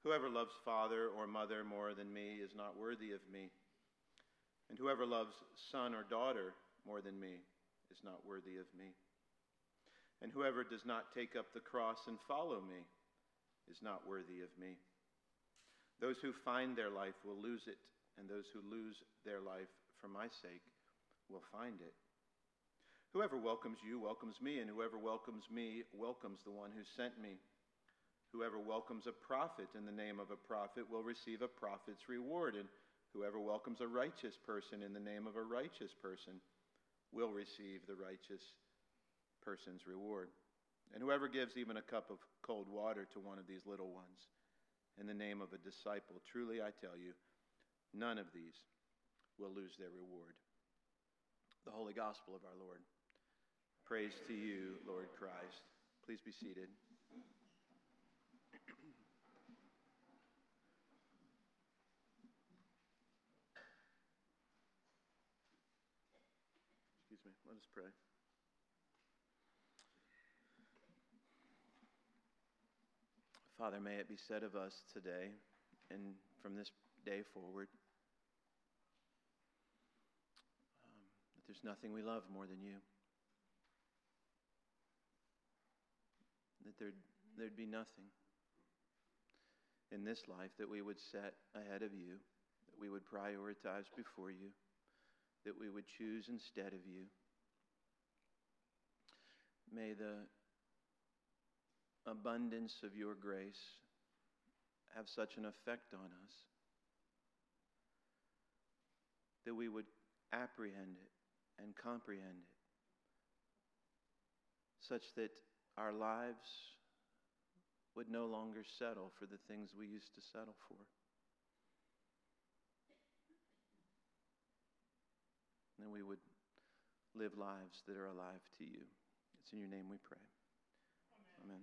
Whoever loves father or mother more than me is not worthy of me. And whoever loves son or daughter more than me is not worthy of me. And whoever does not take up the cross and follow me is not worthy of me. Those who find their life will lose it, and those who lose their life for my sake will find it. Whoever welcomes you welcomes me, and whoever welcomes me welcomes the one who sent me. Whoever welcomes a prophet in the name of a prophet will receive a prophet's reward, and whoever welcomes a righteous person in the name of a righteous person will receive the righteous person's reward. And whoever gives even a cup of cold water to one of these little ones in the name of a disciple, truly I tell you, none of these will lose their reward. The Holy Gospel of our Lord. Praise to you, Lord Christ. Please be seated. Excuse me. Let us pray. Father, may it be said of us today and from this day forward that there's nothing we love more than you. That there'd be nothing in this life that we would set ahead of you, that we would prioritize before you, that we would choose instead of you. May the abundance of your grace have such an effect on us that we would apprehend it and comprehend it, such that our lives would no longer settle for the things we used to settle for. And we would live lives that are alive to you. It's in your name we pray. Amen.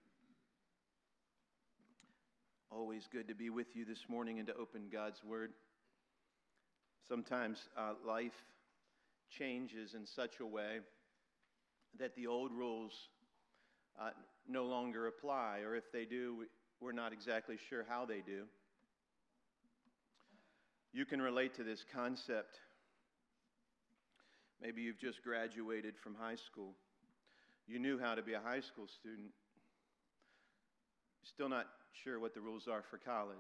Always good to be with you this morning and to open God's Word. Sometimes life changes in such a way that the old rules no longer apply, or if they do, we're not exactly sure how they do. You can relate to this concept. Maybe you've just graduated from high school. You knew how to be a high school student. Still not sure what the rules are for college.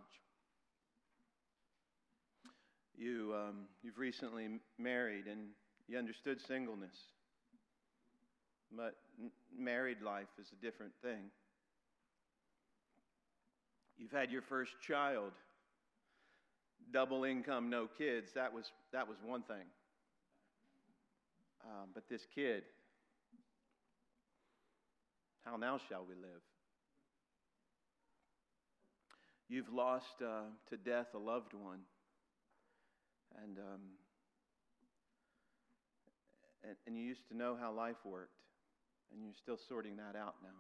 You've recently married and you understood singleness. But married life is a different thing. You've had your first child, double income, no kids. That was one thing. But this kid, how now shall we live? You've lost to death a loved one, and you used to know how life worked, and you're still sorting that out now.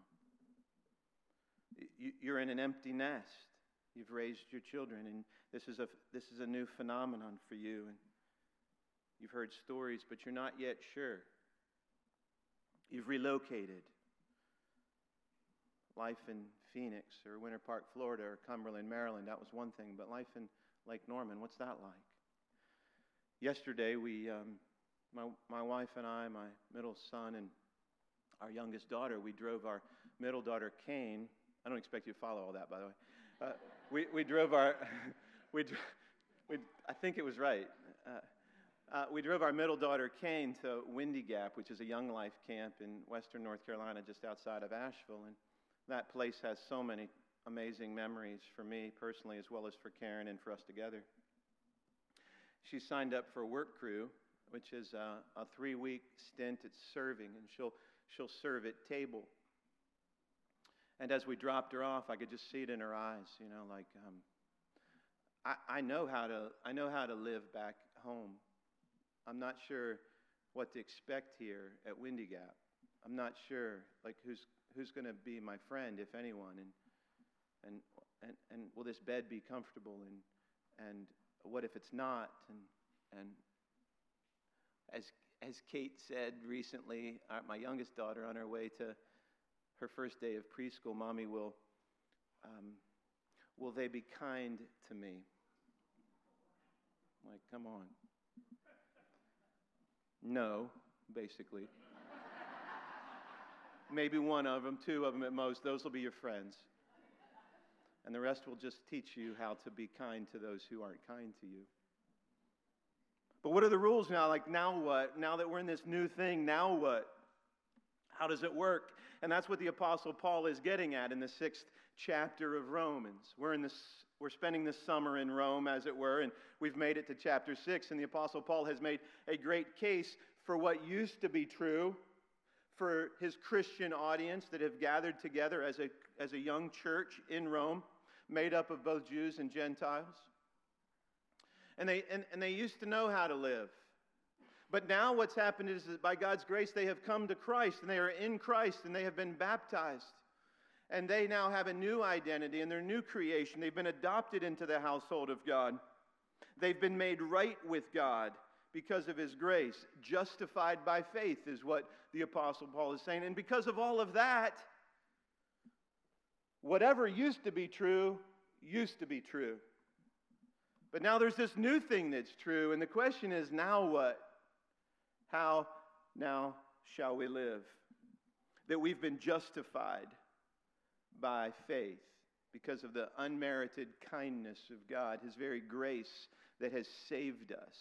You're in an empty nest. You've raised your children, and this is a new phenomenon for you. And you've heard stories, but you're not yet sure. You've relocated. Life in Phoenix or Winter Park, Florida, or Cumberland, Maryland, that was one thing. But life in Lake Norman, what's that like? Yesterday, my wife and I, my middle son, and our youngest daughter, we drove our middle daughter, Kane. I don't expect you to follow all that, by the way. We drove our, I think it was right. We drove our middle daughter, Kane, to Windy Gap, which is a Young Life camp in western North Carolina, just outside of Asheville. And that place has so many amazing memories for me personally, as well as for Karen and for us together. She signed up for Work Crew, which is a 3-week stint at serving, and she'll serve at table. And as we dropped her off, I could just see it in her eyes, like I know how to live back home. I'm not sure what to expect here at Windy Gap. I'm not sure like who's going to be my friend, if anyone, and will this bed be comfortable, and what if it's not, and as Kate said recently, my youngest daughter, on her way to her first day of preschool, Mommy, will will they be kind to me? Like, come on. No, basically. Maybe one of them, two of them at most. Those will be your friends. And the rest will just teach you how to be kind to those who aren't kind to you. But what are the rules now? Like, now what? Now that we're in this new thing, now what? How does it work? And that's what the Apostle Paul is getting at in the 6th chapter of Romans. We're spending this summer in Rome, as it were, and we've made it to chapter 6, and the Apostle Paul has made a great case for what used to be true for his Christian audience that have gathered together as a young church in Rome, made up of both Jews and Gentiles. And they used to know how to live. But now what's happened is that by God's grace they have come to Christ, and they are in Christ, and they have been baptized. And they now have a new identity, and their new creation. They've been adopted into the household of God. They've been made right with God because of His grace. Justified by faith is what the Apostle Paul is saying. And because of all of that, whatever used to be true, used to be true. But now there's this new thing that's true, and the question is, now what? How now shall we live? That we've been justified by faith because of the unmerited kindness of God, His very grace that has saved us.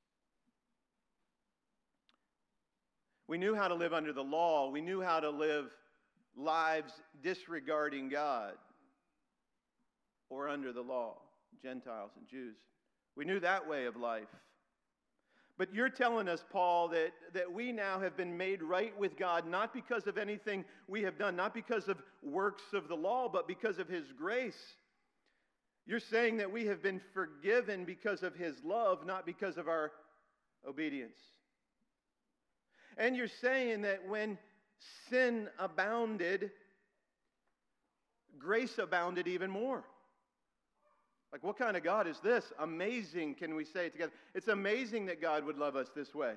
We knew how to live under the law. We knew how to live lives disregarding God or under the law, Gentiles and Jews. We knew that way of life. But you're telling us, Paul, that we now have been made right with God, not because of anything we have done, not because of works of the law, but because of His grace. You're saying that we have been forgiven because of His love, not because of our obedience. And you're saying that when sin abounded, grace abounded even more. Like, what kind of God is this? Amazing, can we say it together? It's amazing that God would love us this way.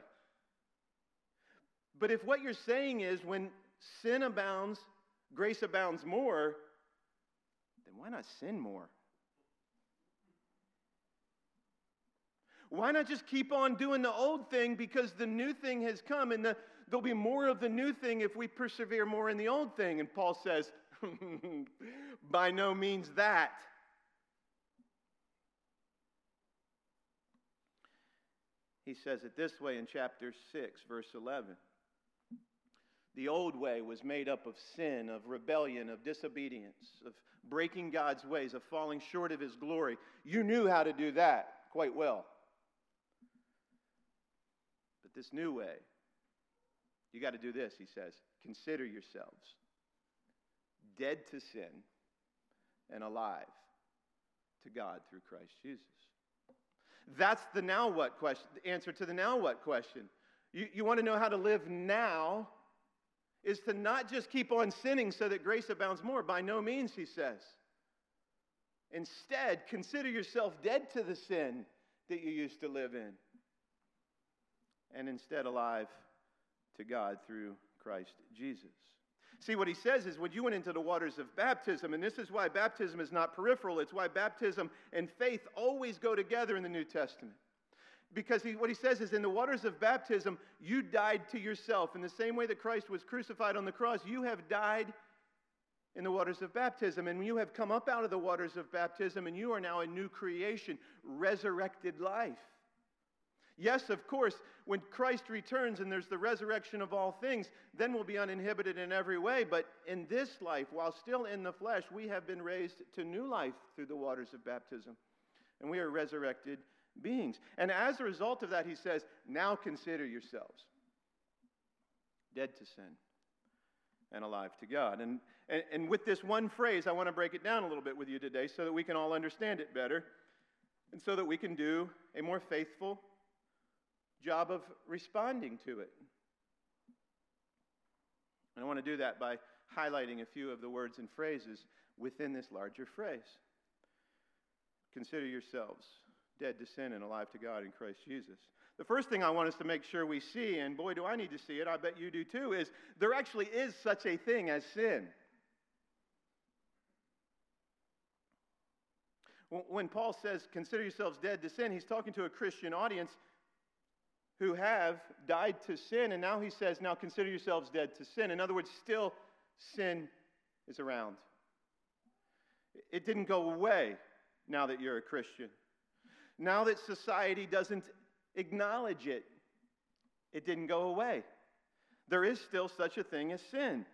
But if what you're saying is when sin abounds, grace abounds more, then why not sin more? Why not just keep on doing the old thing because the new thing has come, and there'll be more of the new thing if we persevere more in the old thing? And Paul says, by no means that. He says it this way in chapter 6, verse 11. The old way was made up of sin, of rebellion, of disobedience, of breaking God's ways, of falling short of His glory. You knew how to do that quite well. But this new way, you got to do this, he says. Consider yourselves dead to sin and alive to God through Christ Jesus. That's the now what question, the answer to the now what question. You want to know how to live now is to not just keep on sinning so that grace abounds more. By no means, he says. Instead, consider yourself dead to the sin that you used to live in. And instead alive to God through Christ Jesus. See, what he says is when you went into the waters of baptism, and this is why baptism is not peripheral, it's why baptism and faith always go together in the New Testament. Because what he says is in the waters of baptism, you died to yourself. In the same way that Christ was crucified on the cross, you have died in the waters of baptism. And you have come up out of the waters of baptism, and you are now a new creation, resurrected life. Yes, of course, when Christ returns and there's the resurrection of all things, then we'll be uninhibited in every way. But in this life, while still in the flesh, we have been raised to new life through the waters of baptism. And we are resurrected beings. And as a result of that, he says, now consider yourselves dead to sin and alive to God. And with this one phrase, I want to break it down a little bit with you today so that we can all understand it better and so that we can do a more faithful job of responding to it. And I want to do that by highlighting a few of the words and phrases within this larger phrase. Consider yourselves dead to sin and alive to God in Christ Jesus. The first thing I want us to make sure we see, and boy, do I need to see it, I bet you do too, is there actually is such a thing as sin. When Paul says, consider yourselves dead to sin, he's talking to a Christian audience who have died to sin, and now he says, now consider yourselves dead to sin. In other words, still sin is around. It didn't go away now that you're a Christian. Now that society doesn't acknowledge it, it didn't go away. There is still such a thing as sin.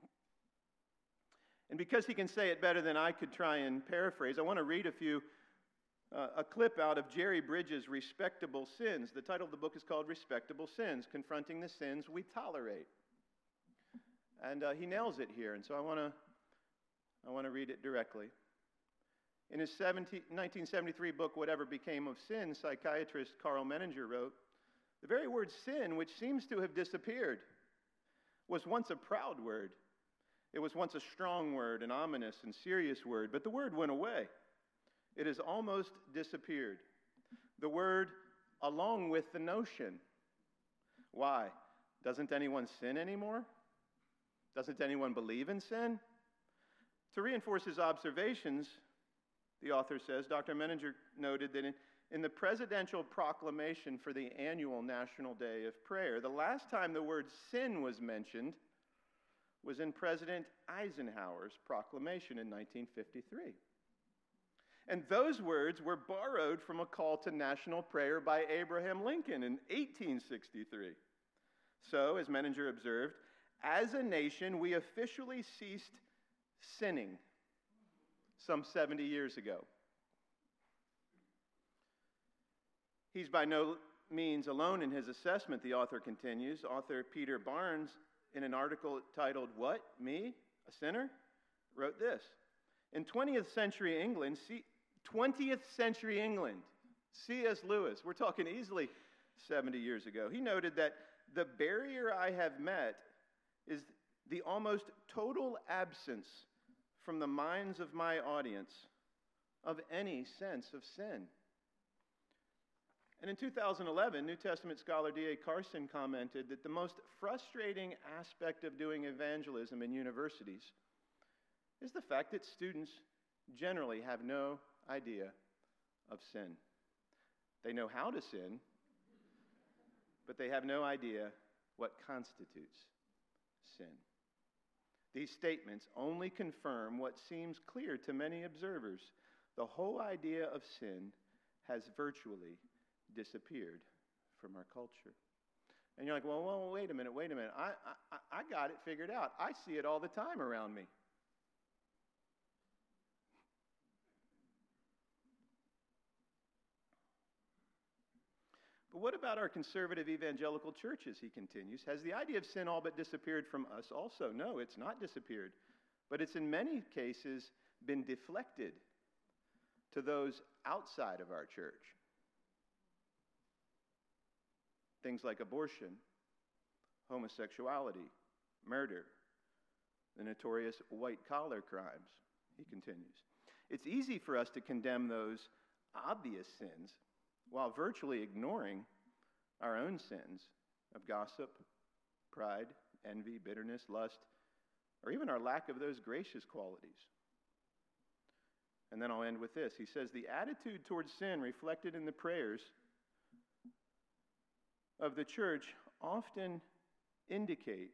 And because he can say it better than I could try and paraphrase, I want to read a clip out of Jerry Bridges' Respectable Sins. The title of the book is called Respectable Sins, Confronting the Sins We Tolerate. And he nails it here, and so I want to read it directly. In his 1973 book, Whatever Became of Sin, psychiatrist Carl Menninger wrote, the very word sin, which seems to have disappeared, was once a proud word. It was once a strong word, an ominous and serious word, but the word went away. It has almost disappeared. The word along with the notion. Why? Doesn't anyone sin anymore? Doesn't anyone believe in sin? To reinforce his observations, the author says, Dr. Menninger noted that in the presidential proclamation for the annual National Day of Prayer, the last time the word sin was mentioned was in President Eisenhower's proclamation in 1953. And those words were borrowed from a call to national prayer by Abraham Lincoln in 1863. So, as Menninger observed, as a nation, we officially ceased sinning some 70 years ago. He's by no means alone in his assessment, the author continues. Author Peter Barnes, in an article titled, What? Me? A Sinner? Wrote this. In 20th century England, C.S. Lewis, we're talking easily 70 years ago, he noted that the barrier I have met is the almost total absence from the minds of my audience of any sense of sin. And in 2011, New Testament scholar D.A. Carson commented that the most frustrating aspect of doing evangelism in universities is the fact that students generally have no idea of sin. They know how to sin, but they have no idea what constitutes sin. These statements only confirm what seems clear to many observers. The whole idea of sin has virtually disappeared from our culture. And you're like, well, wait a minute. I got it figured out. I see it all the time around me. But what about our conservative evangelical churches, he continues? Has the idea of sin all but disappeared from us also? No, it's not disappeared. But it's in many cases been deflected to those outside of our church. Things like abortion, homosexuality, murder, the notorious white-collar crimes, he continues. It's easy for us to condemn those obvious sins while virtually ignoring our own sins of gossip, pride, envy, bitterness, lust, or even our lack of those gracious qualities. And then I'll end with this. He says, the attitude towards sin reflected in the prayers of the church often indicate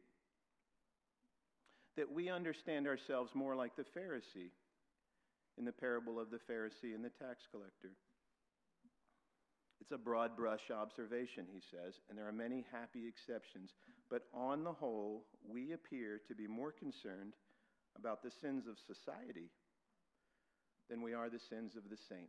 that we understand ourselves more like the Pharisee in the parable of the Pharisee and the tax collector. It's a broad brush observation, he says, and there are many happy exceptions. But on the whole, we appear to be more concerned about the sins of society than we are the sins of the saints.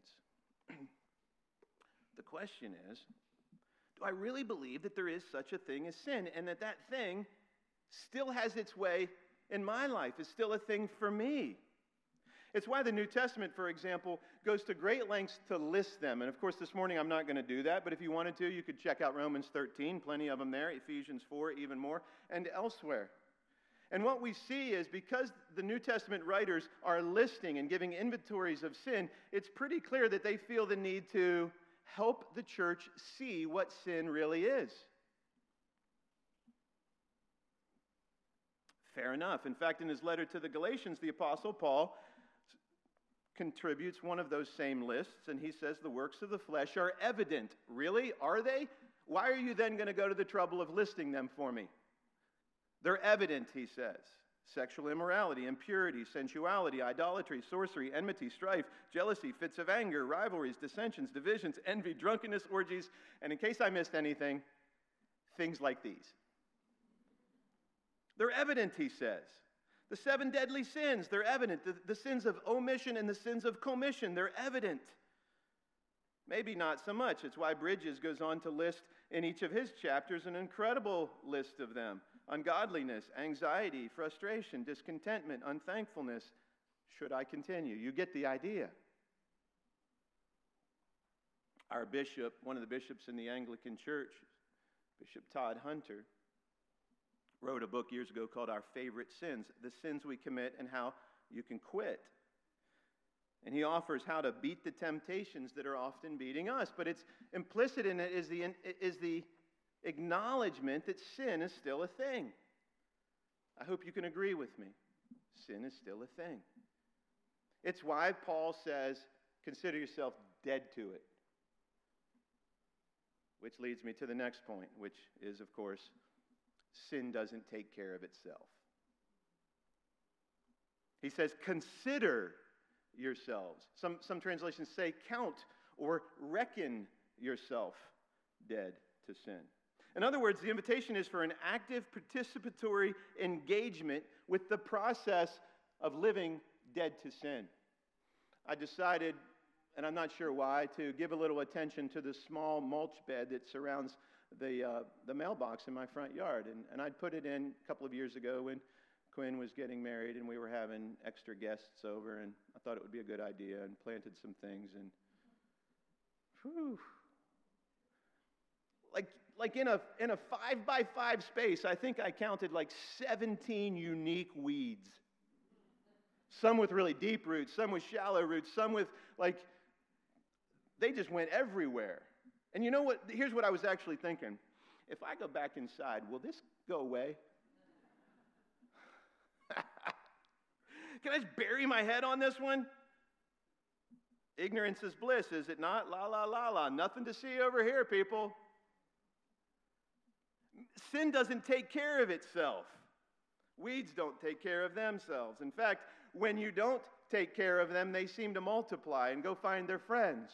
The question is, do I really believe that there is such a thing as sin and that thing still has its way in my life, is still a thing for me? It's why the New Testament, for example, goes to great lengths to list them. And of course, this morning I'm not going to do that, but if you wanted to, you could check out Romans 13, plenty of them there, Ephesians 4, even more, and elsewhere. And what we see is because the New Testament writers are listing and giving inventories of sin, it's pretty clear that they feel the need to help the church see what sin really is. Fair enough. In fact, in his letter to the Galatians, the Apostle Paul contributes one of those same lists, and he says the works of the flesh are evident. Really? Are they? Why are you then going to go to the trouble of listing them for me? They're evident, he says. Sexual immorality, impurity, sensuality, idolatry, sorcery, enmity, strife, jealousy, fits of anger, rivalries, dissensions, divisions, envy, drunkenness, orgies, and in case I missed anything, things like these. They're evident, he says. The 7 deadly sins, they're evident. The sins of omission and the sins of commission, they're evident. Maybe not so much. It's why Bridges goes on to list in each of his chapters an incredible list of them. Ungodliness, anxiety, frustration, discontentment, unthankfulness. Should I continue? You get the idea. Our bishop, one of the bishops in the Anglican Church, Bishop Todd Hunter, wrote a book years ago called Our Favorite Sins, the sins we commit and how you can quit. And he offers how to beat the temptations that are often beating us. But it's implicit in it is the acknowledgement that sin is still a thing. I hope you can agree with me. Sin is still a thing. It's why Paul says, consider yourself dead to it. Which leads me to the next point, which is, of course, sin doesn't take care of itself. He says, consider yourselves. Some translations say count or reckon yourself dead to sin. In other words, the invitation is for an active participatory engagement with the process of living dead to sin. I decided, and I'm not sure why, to give a little attention to the small mulch bed that surrounds the mailbox in my front yard. And I'd put it in a couple of years ago when Quinn was getting married and we were having extra guests over, and I thought it would be a good idea and planted some things. And whew, like in a 5x5 space, I think I counted like 17 unique weeds. Some with really deep roots, some with shallow roots, some with they just went everywhere. And you know what? Here's what I was actually thinking. If I go back inside, will this go away? Can I just bury my head on this one? Ignorance is bliss, is it not? La, la, la, la. Nothing to see over here, people. Sin doesn't take care of itself. Weeds don't take care of themselves. In fact, when you don't take care of them, they seem to multiply and go find their friends.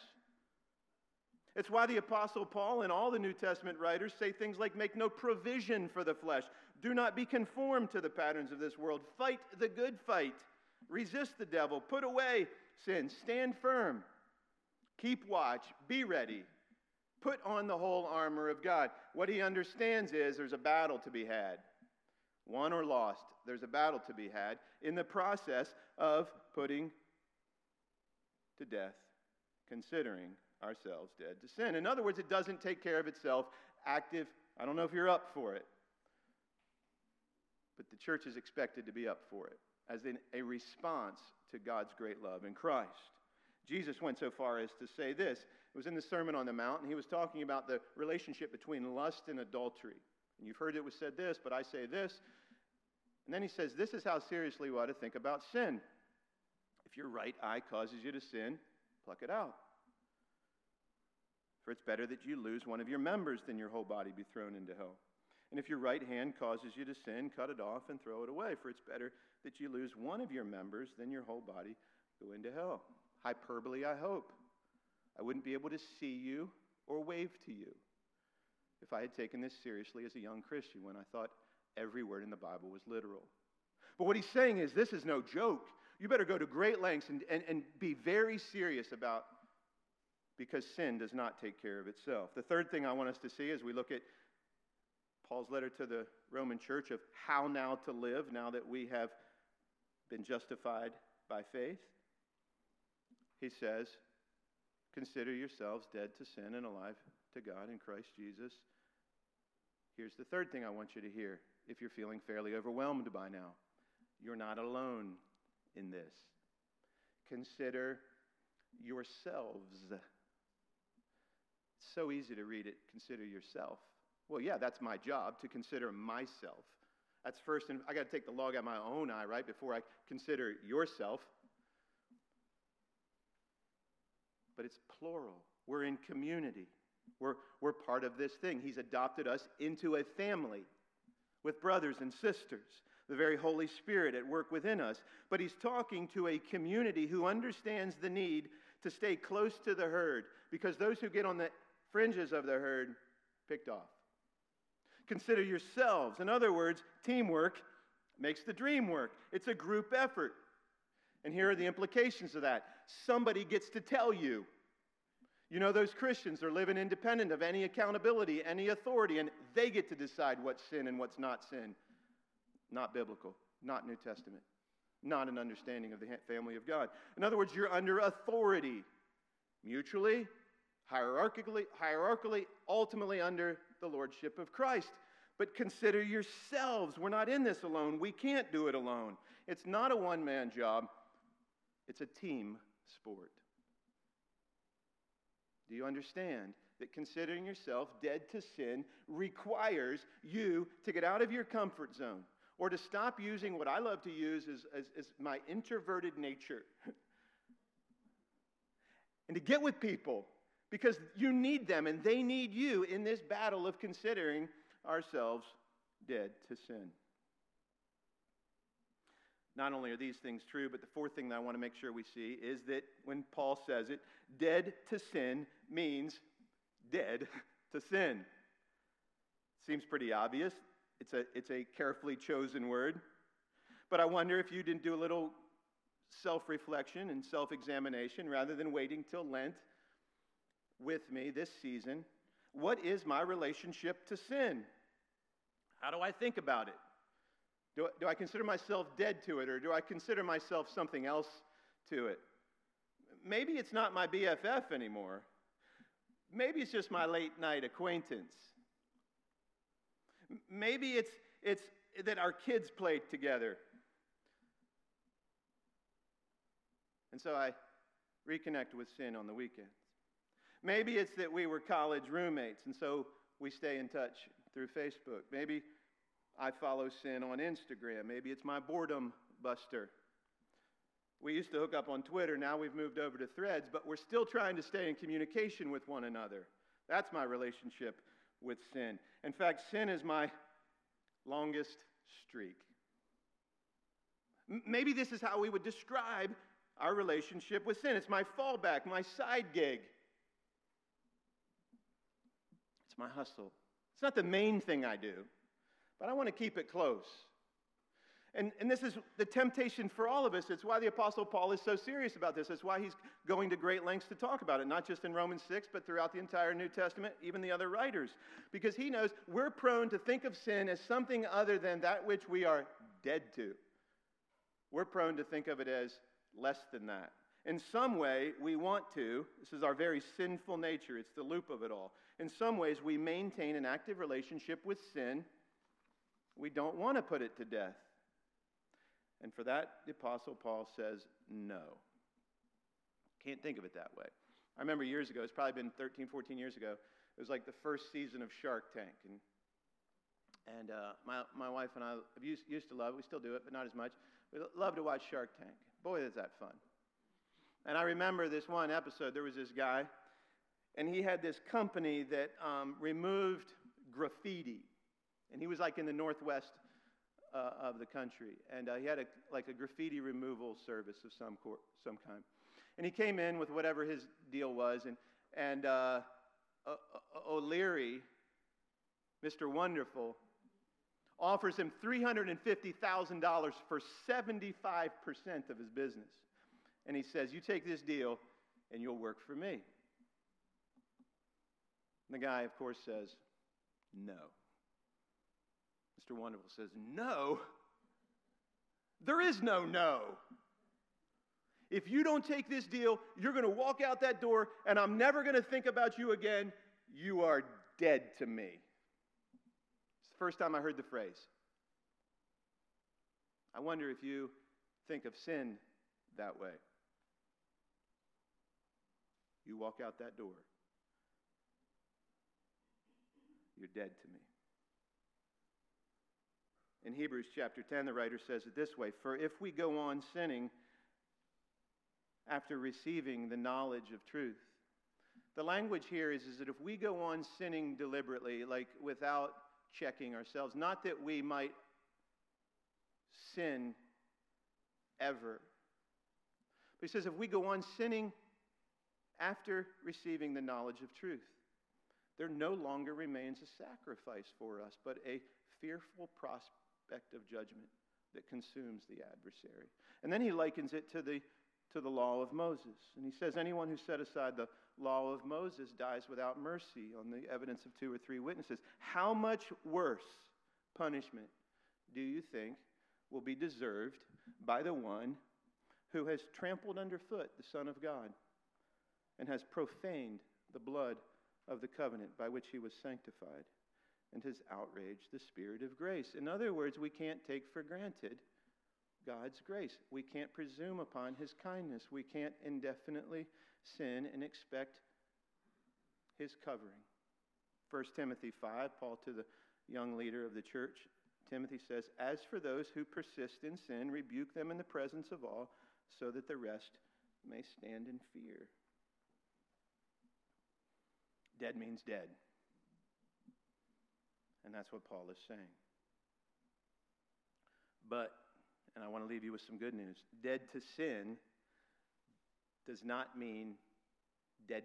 It's why the Apostle Paul and all the New Testament writers say things like, make no provision for the flesh. Do not be conformed to the patterns of this world. Fight the good fight. Resist the devil. Put away sin. Stand firm. Keep watch. Be ready. Put on the whole armor of God. What he understands is there's a battle to be had. Won or lost, there's a battle to be had in the process of putting to death, considering ourselves dead to sin. In other words, it doesn't take care of itself. Active, I don't know if you're up for it, but the church is expected to be up for it as in a response to God's great love in Christ. Jesus went so far as to say this. It was in the Sermon on the Mount, and he was talking about the relationship between lust and adultery. And you've heard it was said this, but I say this. And then he says, this is how seriously we ought to think about sin. If your right eye causes you to sin, pluck it out. For it's better that you lose one of your members than your whole body be thrown into hell. And if your right hand causes you to sin, cut it off and throw it away. For it's better that you lose one of your members than your whole body go into hell. Hyperbole, I hope. I wouldn't be able to see you or wave to you if I had taken this seriously as a young Christian when I thought every word in the Bible was literal. But what he's saying is this is no joke. You better go to great lengths and be very serious about, because sin does not take care of itself. The third thing I want us to see as we look at Paul's letter to the Roman church of how now to live now that we have been justified by faith. He says, consider yourselves dead to sin and alive to God in Christ Jesus. Here's the third thing I want you to hear if you're feeling fairly overwhelmed by now. You're not alone in this. Consider yourselves. It's so easy to read it, consider yourself. Well, yeah, that's my job, to consider myself. That's first, and I got to take the log out of my own eye, right, before I consider yourself. but it's plural. We're in community. We're part of this thing. He's adopted us into a family with brothers and sisters, the very Holy Spirit at work within us. But he's talking to a community who understands the need to stay close to the herd, because those who get on the fringes of the herd, picked off. Consider yourselves. In other words, teamwork makes the dream work. It's a group effort. And here are the implications of that. Somebody gets to tell you. You know, those Christians are living independent of any accountability, any authority, and they get to decide what's sin and what's not sin. Not biblical, not New Testament, not an understanding of the family of God. In other words, you're under authority, mutually, hierarchically, ultimately under the lordship of Christ. But consider yourselves. We're not in this alone. We can't do it alone. It's not a one-man job. It's a team sport. Do you understand that considering yourself dead to sin requires you to get out of your comfort zone, or to stop using what I love to use as my introverted nature, and to get with people, because you need them and they need you in this battle of considering ourselves dead to sin. Not only are these things true, but the fourth thing that I want to make sure we see is that when Paul says it, dead to sin means dead to sin. Seems pretty obvious. It's a carefully chosen word. But I wonder if you didn't do a little self-reflection and self-examination rather than waiting till Lent with me this season. What is my relationship to sin? How do I think about it? Do I consider myself dead to it, or do I consider myself something else to it? Maybe it's not my BFF anymore. Maybe it's just my late night acquaintance. Maybe it's that our kids played together. And so I reconnect with sin on the weekends. Maybe it's that we were college roommates, and so we stay in touch through Facebook. Maybe I follow sin on Instagram. Maybe it's my boredom buster. We used to hook up on Twitter. Now we've moved over to Threads, but we're still trying to stay in communication with one another. That's my relationship with sin. In fact, sin is my longest streak. Maybe this is how we would describe our relationship with sin. It's my fallback, my side gig. It's my hustle. It's not the main thing I do, but I want to keep it close. And this is the temptation for all of us. It's why the Apostle Paul is so serious about this. It's why he's going to great lengths to talk about it, not just in Romans 6, but throughout the entire New Testament, even the other writers. Because he knows we're prone to think of sin as something other than that which we are dead to. We're prone to think of it as less than that. In some way, we want to. This is our very sinful nature. It's the loop of it all. In some ways, we maintain an active relationship with sin. We don't want to put it to death. And for that, the Apostle Paul says no. Can't think of it that way. I remember years ago, it's probably been 13, 14 years ago, it was like the first season of Shark Tank. And my wife and I used to love it. We still do it, but not as much. We love to watch Shark Tank. Boy, is that fun. And I remember this one episode, there was this guy, and he had this company that removed graffiti. And he was like in the northwest of the country. And he had a graffiti removal service of some kind. And he came in with whatever his deal was. And O'Leary, Mr. Wonderful, offers him $350,000 for 75% of his business. And he says, you take this deal and you'll work for me. And the guy, of course, says, no. Mr. Wonderful says, no. There is no no. If you don't take this deal, you're going to walk out that door and I'm never going to think about you again. You are dead to me. It's the first time I heard the phrase. I wonder if you think of sin that way. You walk out that door, you're dead to me. In Hebrews chapter 10, the writer says it this way, for if we go on sinning after receiving the knowledge of truth, The language here is that if we go on sinning deliberately, like without checking ourselves, not that we might sin ever, but he says if we go on sinning after receiving the knowledge of truth, there no longer remains a sacrifice for us, but a fearful prospect of judgment that consumes the adversary. And then he likens it to the law of Moses. And he says, anyone who set aside the law of Moses dies without mercy on the evidence of 2 or 3 witnesses. How much worse punishment do you think will be deserved by the one who has trampled underfoot the Son of God and has profaned the blood of the covenant by which he was sanctified and has outraged the Spirit of grace? In other words, we can't take for granted God's grace. We can't presume upon his kindness. We can't indefinitely sin and expect his covering. 1 Timothy 5, Paul to the young leader of the church, Timothy says, as for those who persist in sin, rebuke them in the presence of all, so that the rest may stand in fear. Dead means dead. And that's what Paul is saying. But, and I want to leave you with some good news, dead to sin does not mean dead.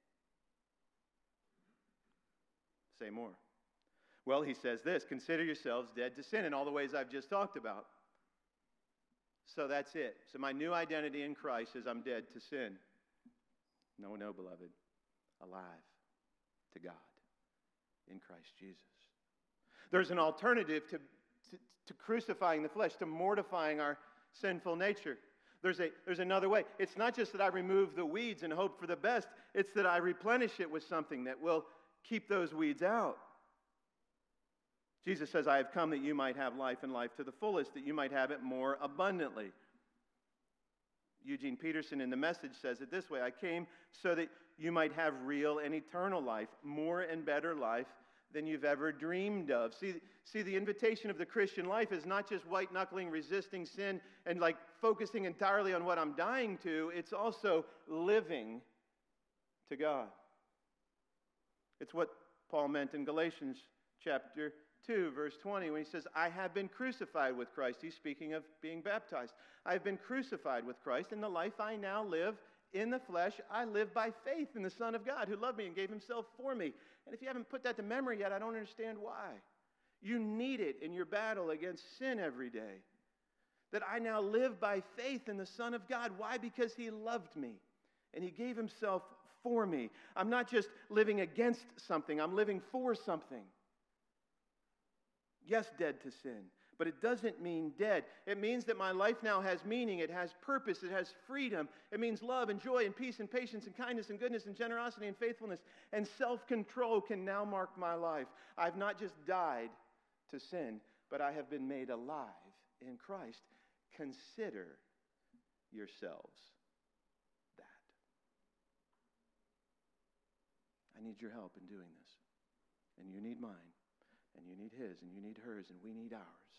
Say more. Well, he says this, consider yourselves dead to sin in all the ways I've just talked about. So that's it. So my new identity in Christ is I'm dead to sin. No, beloved. Alive to God in Christ Jesus. There's an alternative to crucifying the flesh, to mortifying our sinful nature. There's another way. It's not just that I remove the weeds and hope for the best. It's that I replenish it with something that will keep those weeds out. Jesus says, I have come that you might have life and life to the fullest, that you might have it more abundantly. Eugene Peterson in The Message says it this way, I came so that you might have real and eternal life, more and better life than you've ever dreamed of. See, the invitation of the Christian life is not just white-knuckling, resisting sin, and like focusing entirely on what I'm dying to. It's also living to God. It's what Paul meant in Galatians chapter 2, verse 20, when he says, I have been crucified with Christ. He's speaking of being baptized. I have been crucified with Christ, and the life I now live in the flesh, I live by faith in the Son of God who loved me and gave himself for me. And if you haven't put that to memory yet, I don't understand why. You need it in your battle against sin every day. That I now live by faith in the Son of God. Why? Because he loved me and he gave himself for me. I'm not just living against something, I'm living for something. Yes, dead to sin, but it doesn't mean dead. It means that my life now has meaning, it has purpose, it has freedom. It means love and joy and peace and patience and kindness and goodness and generosity and faithfulness and self-control can now mark my life. I've not just died to sin, but I have been made alive in Christ. Consider yourselves that. I need your help in doing this, and you need mine. And you need his, and you need hers, and we need ours.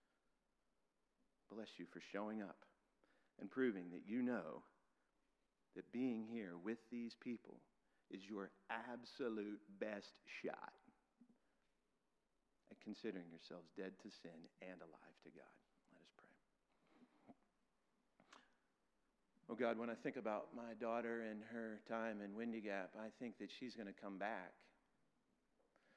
Bless you for showing up and proving that you know that being here with these people is your absolute best shot at considering yourselves dead to sin and alive to God. Let us pray. Oh God, when I think about my daughter and her time in Windy Gap, I think that she's going to come back